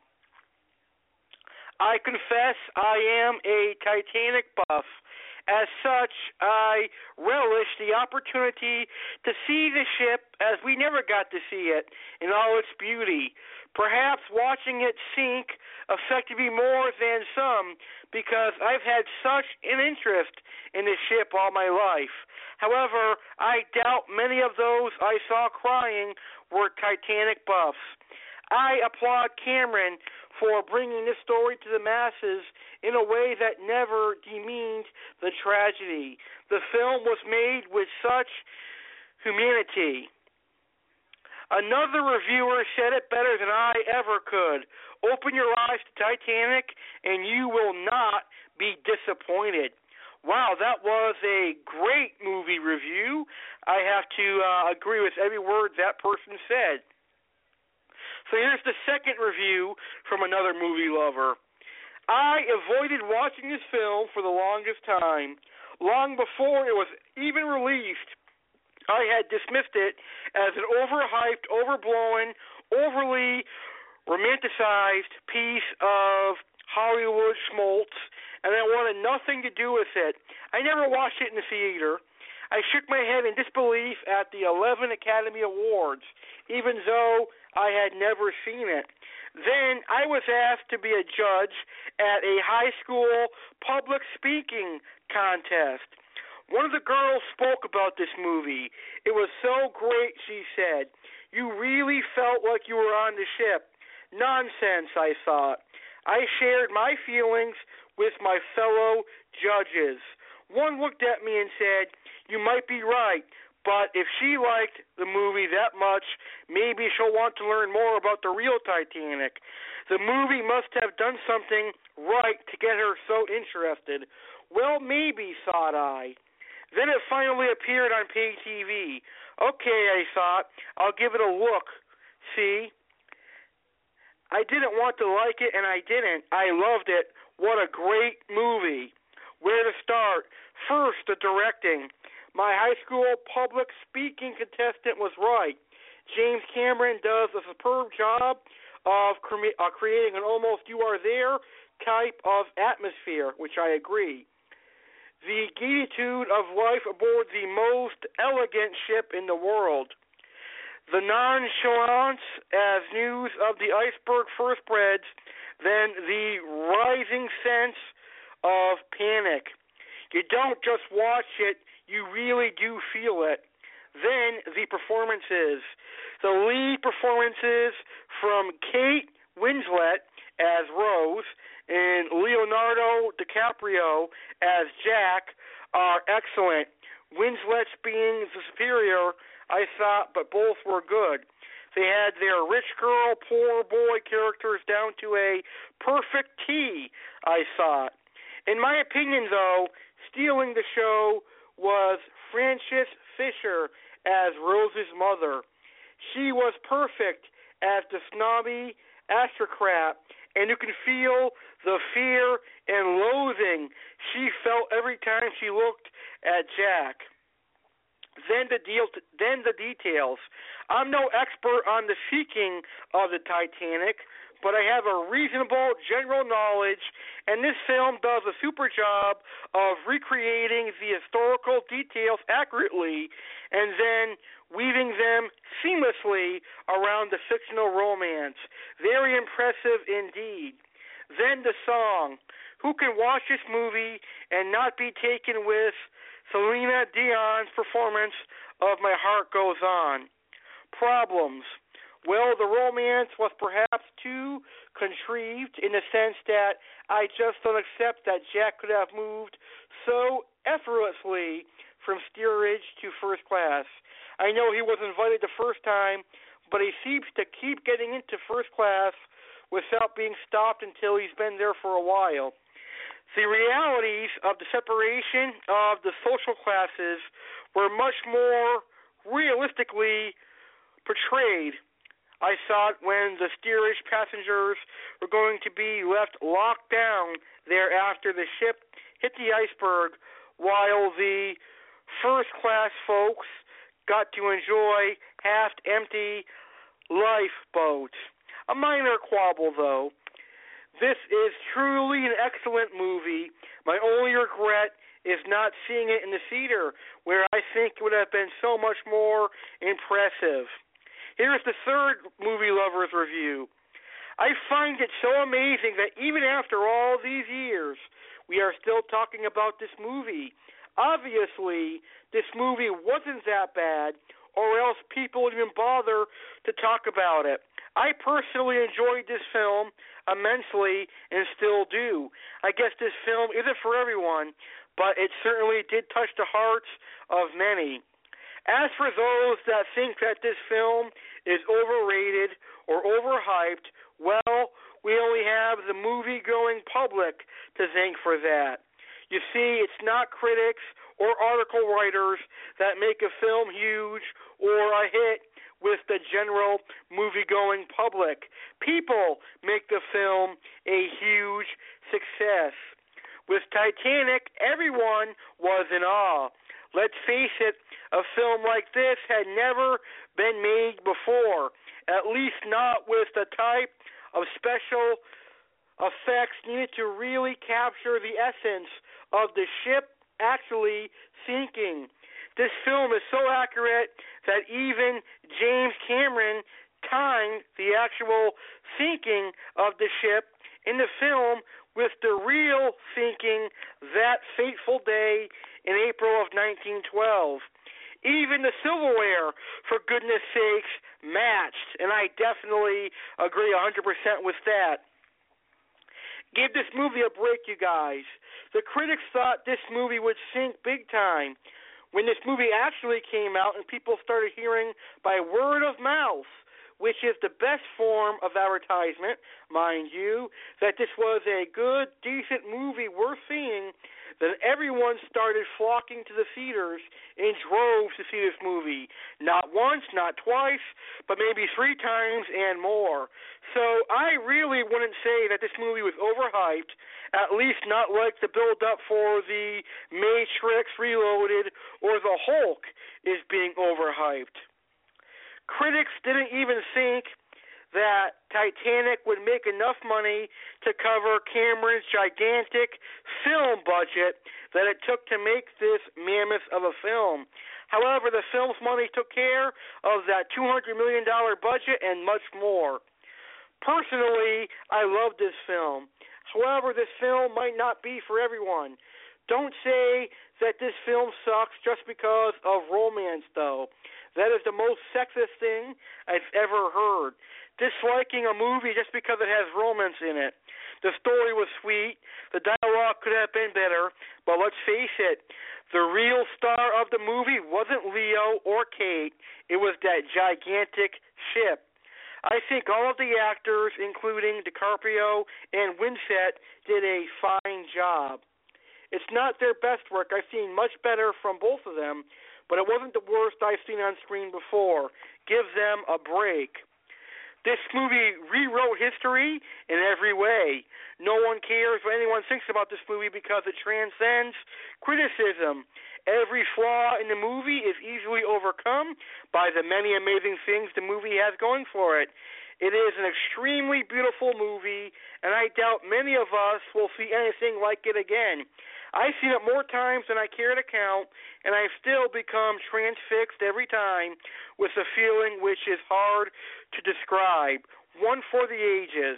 I confess I am a Titanic buff. As such, I relish the opportunity to see the ship as we never got to see it in all its beauty. Perhaps watching it sink affected me more than some because I've had such an interest in the ship all my life. However, I doubt many of those I saw crying were Titanic buffs. I applaud Cameron for bringing this story to the masses in a way that never demeaned the tragedy. The film was made with such humanity. Another reviewer said it better than I ever could. Open your eyes to Titanic and you will not be disappointed. Wow, that was a great movie review. I have to agree with every word that person said. So here's the second review from another movie lover. I avoided watching this film for the longest time. Long before it was even released, I had dismissed it as an overhyped, overblown, overly romanticized piece of Hollywood schmaltz, and I wanted nothing to do with it. I never watched it in the theater. I shook my head in disbelief at the 11 Academy Awards, even though I had never seen it. Then I was asked to be a judge at a high school public speaking contest. One of the girls spoke about this movie. It was so great, she said. You really felt like you were on the ship. Nonsense, I thought. I shared my feelings with my fellow judges. One looked at me and said, you might be right, but if she liked the movie that much, maybe she'll want to learn more about the real Titanic. The movie must have done something right to get her so interested. Well, maybe, thought I. Then it finally appeared on pay TV. Okay, I thought, I'll give it a look. See? I didn't want to like it, and I didn't. I loved it. What a great movie. Where to start? First, the directing. My high school public speaking contestant was right. James Cameron does a superb job of creating an almost you are there type of atmosphere, which I agree. The gratitude of life aboard the most elegant ship in the world. The nonchalance as news of the iceberg first spreads, then the rising sense of panic. You don't just watch it, you really do feel it. Then the performances. The lead performances from Kate Winslet as Rose and Leonardo DiCaprio as Jack are excellent. Winslet's being the superior, I thought, but both were good. They had their rich girl, poor boy characters down to a perfect T, I thought. In my opinion, though, stealing the show was Frances Fisher as Rose's mother. She was perfect as the snobby aristocrat, and you can feel the fear and loathing she felt every time she looked at Jack. Then the details. I'm no expert on the sinking of the Titanic, but I have a reasonable general knowledge, and this film does a super job of recreating the historical details accurately and then weaving them seamlessly around the fictional romance. Very impressive indeed. Then the song. Who can watch this movie and not be taken with Celine Dion's performance of My Heart Goes On? Problems. Well, the romance was perhaps too contrived in the sense that I just don't accept that Jack could have moved so effortlessly from steerage to first class. I know he was invited the first time, but he seems to keep getting into first class without being stopped until he's been there for a while. The realities of the separation of the social classes were much more realistically portrayed. I thought when the steerage passengers were going to be left locked down there after the ship hit the iceberg, while the first-class folks got to enjoy half-empty lifeboats. A minor quibble, though. This is truly an excellent movie. My only regret is not seeing it in the theater, where I think it would have been so much more impressive. Here's the third movie lovers review. I find it so amazing that even after all these years, we are still talking about this movie. Obviously, this movie wasn't that bad, or else people would even bother to talk about it. I personally enjoyed this film immensely and still do. I guess this film isn't for everyone, but it certainly did touch the hearts of many. As for those that think that this film is overrated or overhyped, well, we only have the movie-going public to thank for that. You see, it's not critics or article writers that make a film huge or a hit with the general movie-going public. People make the film a huge success. With Titanic, everyone was in awe. Let's face it, a film like this had never been made before, at least not with the type of special effects needed to really capture the essence of the ship actually sinking. This film is so accurate that even James Cameron timed the actual sinking of the ship in the film with the real sinking that fateful day in April of 1912. Even the silverware, for goodness sakes, matched, and I definitely agree 100% with that. Give this movie a break, you guys. The critics thought this movie would sink big time. When this movie actually came out and people started hearing by word of mouth, which is the best form of advertisement, mind you, that this was a good, decent movie worth seeing, then everyone started flocking to the theaters in droves to see this movie. Not once, not twice, but maybe 3 times and more. So I really wouldn't say that this movie was overhyped, at least not like the build-up for the Matrix Reloaded or the Hulk is being overhyped. Critics didn't even think that Titanic would make enough money to cover Cameron's gigantic film budget that it took to make this mammoth of a film. However, the film's money took care of that $200 million budget and much more. Personally, I love this film. However, this film might not be for everyone. Don't say that this film sucks just because of romance, though. That is the most sexist thing I've ever heard. Disliking a movie just because it has romance in it. The story was sweet. The dialogue could have been better. But let's face it, the real star of the movie wasn't Leo or Kate. It was that gigantic ship. I think all of the actors, including DiCaprio and Winsett, did a fine job. It's not their best work. I've seen much better from both of them, but it wasn't the worst I've seen on screen before. Give them a break. This movie rewrote history in every way. No one cares what anyone thinks about this movie because it transcends criticism. Every flaw in the movie is easily overcome by the many amazing things the movie has going for it. It is an extremely beautiful movie, and I doubt many of us will see anything like it again. I've seen it more times than I care to count, and I've still become transfixed every time with a feeling which is hard to describe. One for the ages.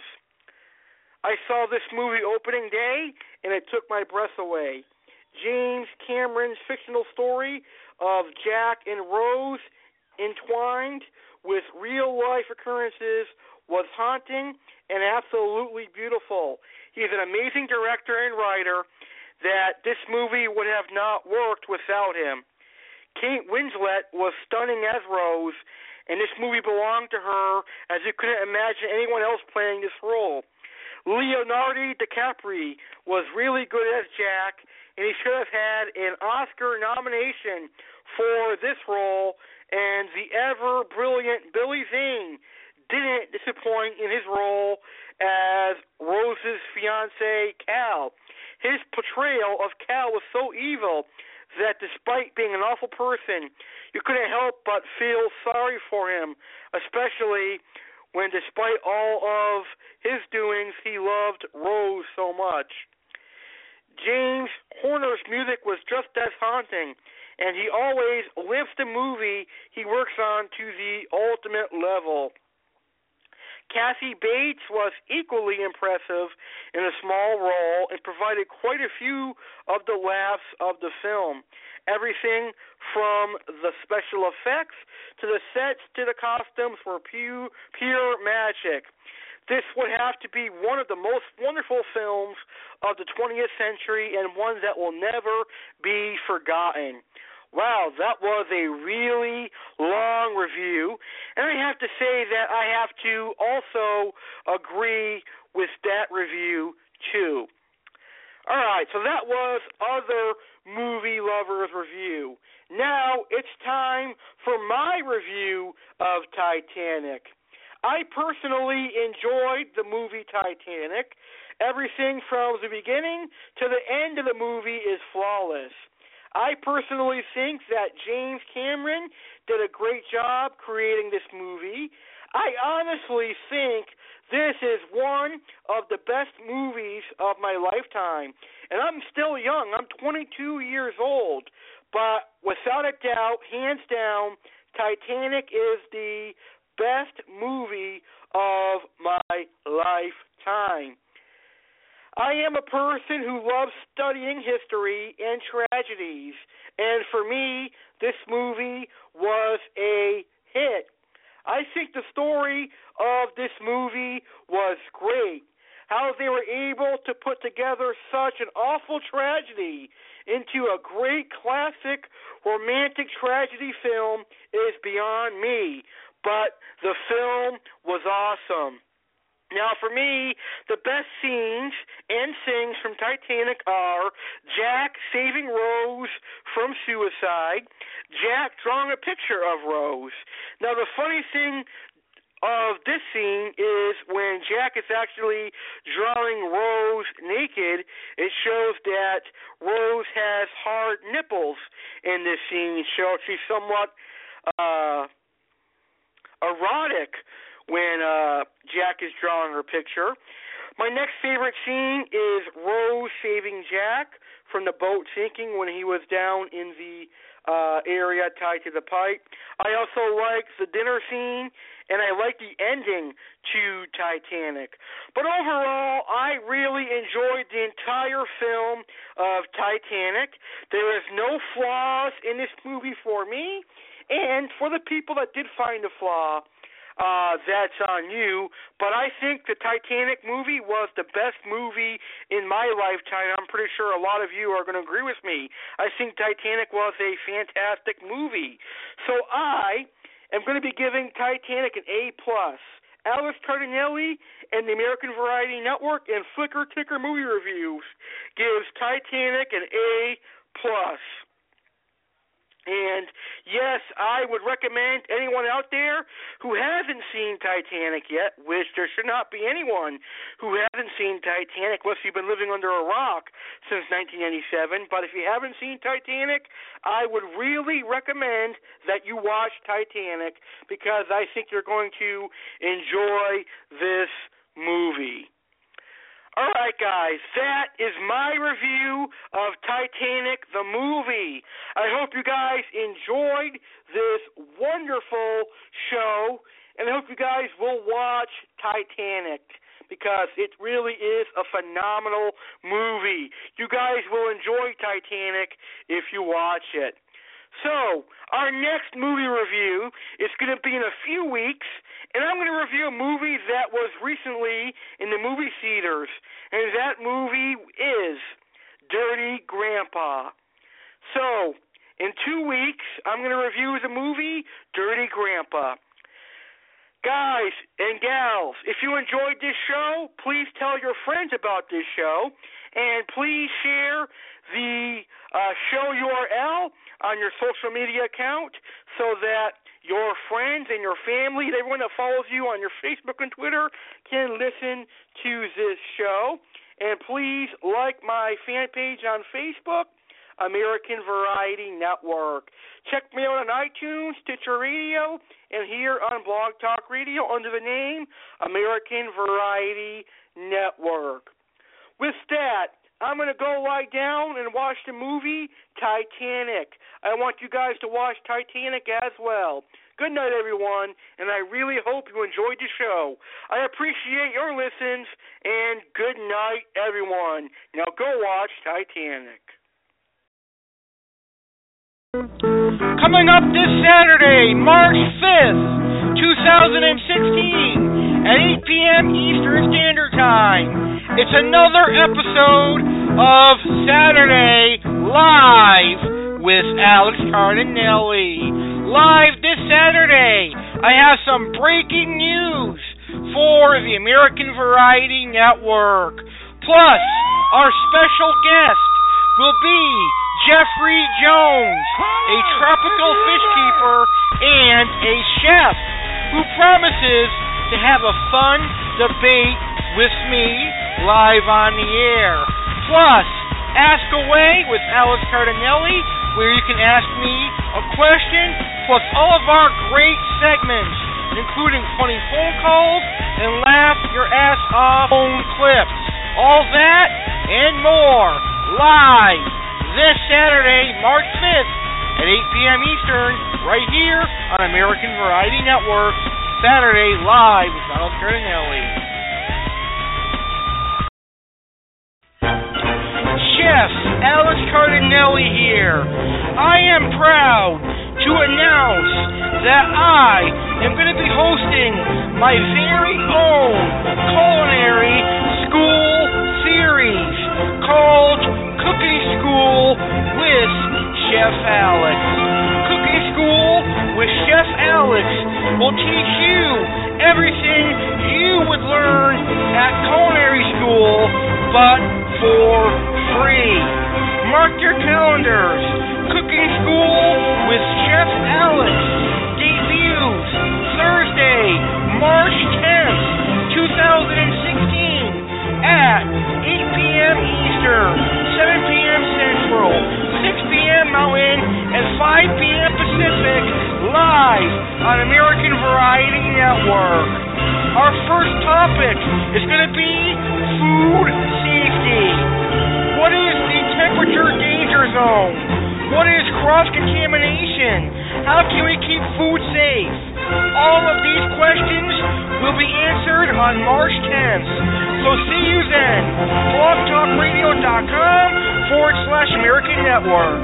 I saw this movie opening day, and it took my breath away. James Cameron's fictional story of Jack and Rose entwined with real-life occurrences was haunting and absolutely beautiful. He's an amazing director and writer that this movie would have not worked without him. Kate Winslet was stunning as Rose, and this movie belonged to her as you couldn't imagine anyone else playing this role. Leonardo DiCaprio was really good as Jack, and he should have had an Oscar nomination for this role, and the ever-brilliant Billy Zane didn't disappoint in his role as Rose's fiancé, Cal. His portrayal of Cal was so evil that despite being an awful person, you couldn't help but feel sorry for him, especially when despite all of his doings, he loved Rose so much. James Horner's music was just as haunting, and he always lifts the movie he works on to the ultimate level. Kathy Bates was equally impressive in a small role and provided quite a few of the laughs of the film. Everything from the special effects to the sets to the costumes were pure magic. This would have to be one of the most wonderful films of the 20th century and one that will never be forgotten. Wow, that was a really long review, and I have to say that I have to also agree with that review, too. All right, so that was Other Movie Lovers Review. Now it's time for my review of Titanic. I personally enjoyed the movie Titanic. Everything from the beginning to the end of the movie is flawless. I personally think that James Cameron did a great job creating this movie. I honestly think this is one of the best movies of my lifetime. And I'm still young. I'm 22 years old. But without a doubt, hands down, Titanic is the best movie of my lifetime. I am a person who loves studying history and tragedies, and for me, this movie was a hit. I think the story of this movie was great. How they were able to put together such an awful tragedy into a great classic romantic tragedy film is beyond me, but the film was awesome. Now, for me, the best scenes and things from Titanic are Jack saving Rose from suicide, Jack drawing a picture of Rose. Now, the funny thing of this scene is when Jack is actually drawing Rose naked, it shows that Rose has hard nipples in this scene, so she's somewhat erotic when Jack is drawing her picture. My next favorite scene is Rose saving Jack from the boat sinking when he was down in the area tied to the pipe. I also like the dinner scene, and I like the ending to Titanic. But overall, I really enjoyed the entire film of Titanic. There is no flaws in this movie for me, and for the people that did find a flaw, that's on you, but I think the Titanic movie was the best movie in my lifetime. I'm pretty sure a lot of you are going to agree with me. I think Titanic was a fantastic movie. So I am going to be giving Titanic an A+. Alex Cardinelli and the American Variety Network and Flicker Ticker Movie Reviews gives Titanic an A+. And yes, I would recommend anyone out there who hasn't seen Titanic yet, which there should not be anyone who hasn't seen Titanic unless you've been living under a rock since 1997. But if you haven't seen Titanic, I would really recommend that you watch Titanic because I think you're going to enjoy this movie. All right, guys, that is my review of Titanic, the movie. I hope you guys enjoyed this wonderful show, and I hope you guys will watch Titanic because it really is a phenomenal movie. You guys will enjoy Titanic if you watch it. So, our next movie review is going to be in a few weeks, and I'm going to review a movie that was recently in the movie theaters, and that movie is Dirty Grandpa. So, in 2 weeks, I'm going to review the movie Dirty Grandpa. Guys and gals, if you enjoyed this show, please tell your friends about this show, and please share the show URL on your social media account so that your friends and your family and everyone that follows you on your Facebook and Twitter can listen to this show. And please like my fan page on Facebook, American Variety Network. Check me out on iTunes, Stitcher Radio, and here on Blog Talk Radio under the name American Variety Network. With that, I'm going to go lie down and watch the movie Titanic. I want you guys to watch Titanic as well. Good night, everyone, and I really hope you enjoyed the show. I appreciate your listens, and good night, everyone. Now go watch Titanic. Coming up this Saturday, March 5th, 2016, at 8 p.m. Eastern Standard Time, it's another episode of Saturday Live with Alex Cardinelli. Live this Saturday, I have some breaking news for the American Variety Network. Plus, our special guest will be Jeffrey Jones, a tropical fish keeper and a chef who promises to have a fun debate with me live on the air. Plus, Ask Away with Alex Cardinelli, where you can ask me a question, plus all of our great segments, including funny phone calls and laugh your ass off phone clips. All that and more live this Saturday, March 5th at 8 p.m. Eastern, right here on American Variety Network. Saturday Live with Alex Cardinelli. Chef Alex Cardinelli here. I am proud to announce that I am going to be hosting my very own culinary school series called Cooking School with Chef Alex. Cooking School with Chef Alex will teach you everything you would learn at culinary school, but for free. Mark your calendars. Cooking School with Chef Alex debuts Thursday, March 10th, 2016 at 8 p.m. Eastern, 7 p.m. Central, 6 p.m. Mountain, and 5 p.m. Pacific, live on American Variety Network. Our first topic is going to be food safety. What is the temperature danger zone? What is cross-contamination? How can we keep food safe? All of these questions will be answered on March 10th. So see you then. blogtalkradio.com/American Network.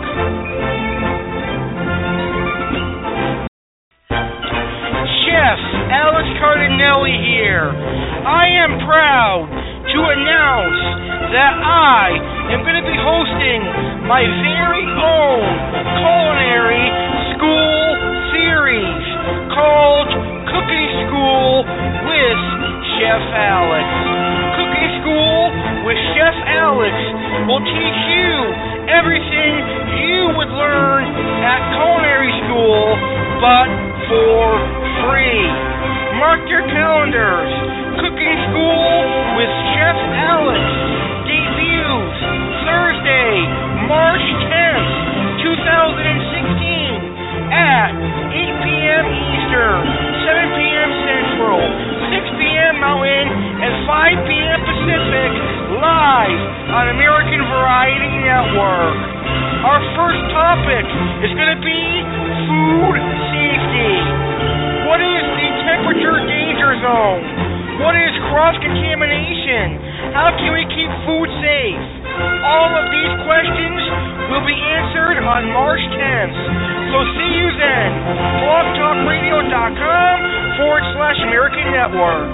Chef Alex Cardinelli here. I am proud to announce that I am going to be hosting my very own culinary school series called Cooking School with Chef Alex. Cooking School with Chef Alex will teach you everything you would learn at culinary school, but for free. Mark your calendars. Cooking School with Chef Alex debuts Thursday, March 10th, 2016 at 8 p.m. Eastern, 7 p.m. Central, 6 p.m. Mountain, and 5 p.m. Pacific, live on American Variety Network. Our first topic is going to be food safety. What is the temperature danger zone? What is cross-contamination? How can we keep food safe? All of these questions will be answered on March 10th. So see you then. blogtalkradio.com/American Network.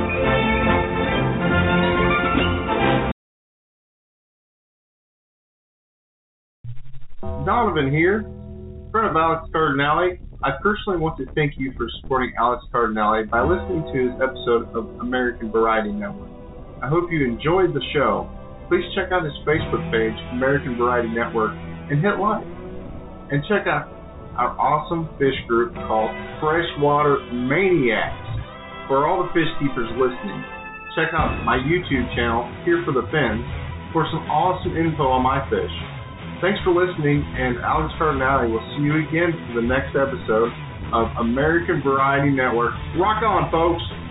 Donovan here, friend of Alex Cardinelli. I personally want to thank you for supporting Alex Cardinelli by listening to his episode of American Variety Network. I hope you enjoyed the show. Please check out his Facebook page, American Variety Network, and hit like. And check out our awesome fish group called Freshwater Maniacs. For all the fish keepers listening, check out my YouTube channel, Here for the Fins, for some awesome info on my fish. Thanks for listening, and Alex Cardinelli will see you again for the next episode of American Variety Network. Rock on, folks!